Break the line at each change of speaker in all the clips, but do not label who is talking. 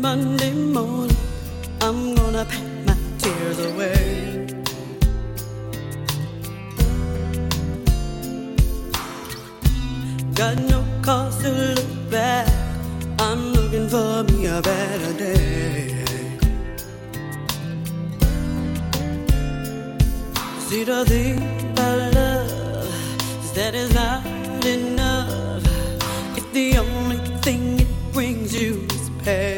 Monday morning, I'm gonna pack my tears away. Got no cause to look back, I'm looking for me a better day. See, the thing about love is that it's not enough if the only thing it brings you is pain.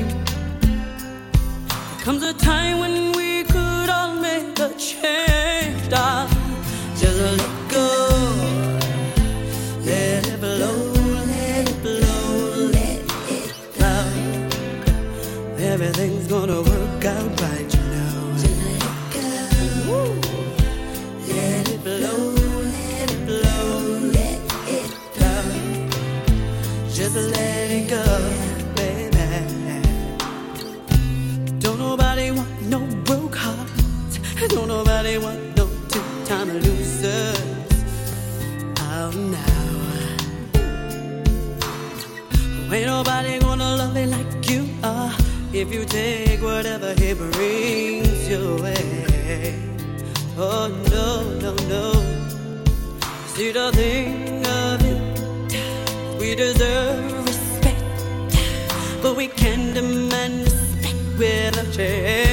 There comes a time when we could all make a change, darling. Just let go, let it blow, let it blow, let it flow. Everything's gonna work out right, you know. Just let it go. Woo. Let it blow, let it blow, let it flow. Just let it go, baby. Don't nobody want no broke hearts. Don't nobody want no two-time losers. Oh no. Ain't nobody gonna love you like you are if you take whatever he brings your way. Oh no, no, no. See, the thing of it, we deserve respect, but we can't demand respect with a check.